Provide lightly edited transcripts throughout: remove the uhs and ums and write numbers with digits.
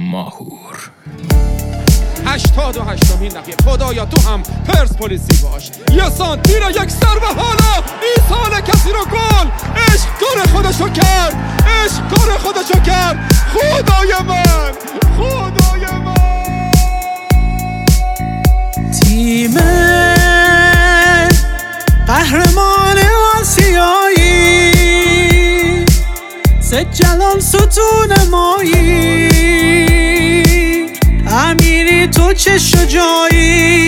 ماهور. 88مین دقیقه خدایا تو هم پرسپولیسی باش. یه سانتی را یک سر و حالا این سال کسی رو گل. عشق کار خودشو کرد، عشق کار خودشو کرد. خدای من، خدای من. تیم قهرمان آسیایی، سید جلال ستون مایی، امیری تو چه شجاعی.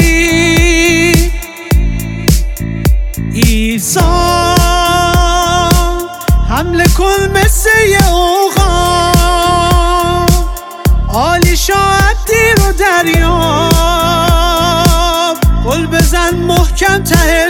ایسا حمله کن مثل یه اوغا، عالی شاید دیر و دریاب، گل بزن محکم ته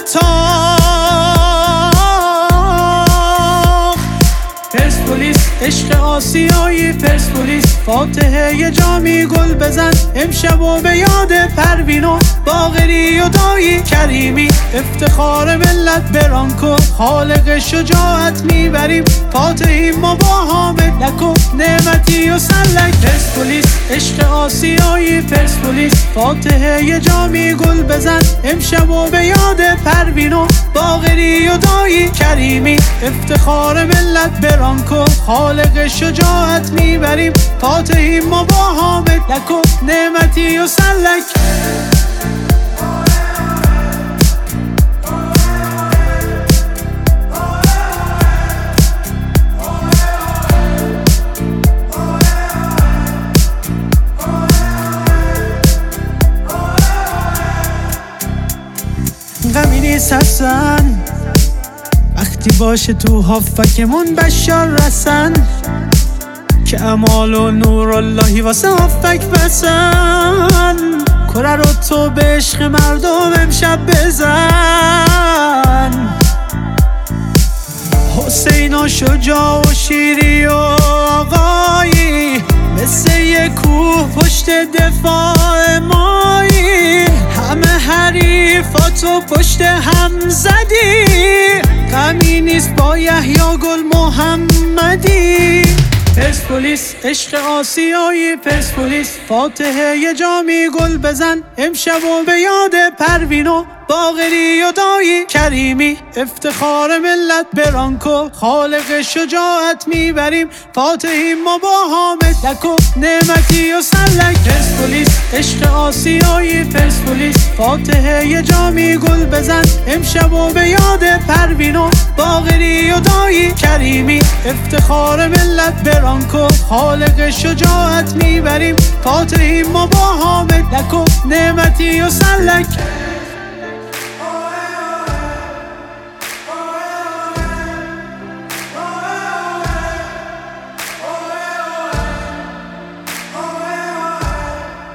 تاق. پرسپولیس عشق آسیایی، پرسپولیس فاتحه یه جامی، گل بزن امشب و به یاد پروین و باقری و دایی کریمی. افتخار ملت برانکو، خالق شجاعت میبریم، فاتحیم ما با حامد لکو نعمتی و سلک. پرسپولیس عشق آسیایی، پرسپولیس فاتحه یه جامی، گل بزن امشب و به یاد پروین و باقری و دایی کریمی. افتخار ملت برانکو، خالق شجاعت میبریم، فاتحیم ما با حامد لکو نعمتی و سلک. غمی نیست حسن وقتی باشه تو هافکمون بشار رسن، که امال و نور اللهی واسه هافک بسن. کره رو تو به عشق مردم امشب بزن. حسین و شجاع و شیری و آقایی، مثل یه کوه پشت دفاع مایی. همه حریفاتو پشت هم زدی، غمی نیست با یحیی گل محمدی. پرسپولیس عشق آسیایی، پرسپولیس فاتحه یه جامی، گل بزن امشب و به یاد پروین و باقری و دایی کریمی. افتخار ملت برانکو، خالق شجاعت میبریم، فاتحیم ما با حامد لکو نعمتی و سلک. پرسپولیس عشق آسیایی، پرسپولیس فاتحه یه جامی، گل بزن امشب و به یاد پروین و باقری و دایی کریمی. افتخار ملت برانکو، خالق شجاعت میبریم، فاتحیم ما با حامد لکو نعمتی و سلک.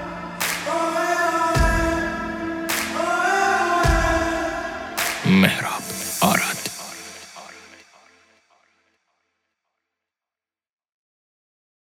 مهراب.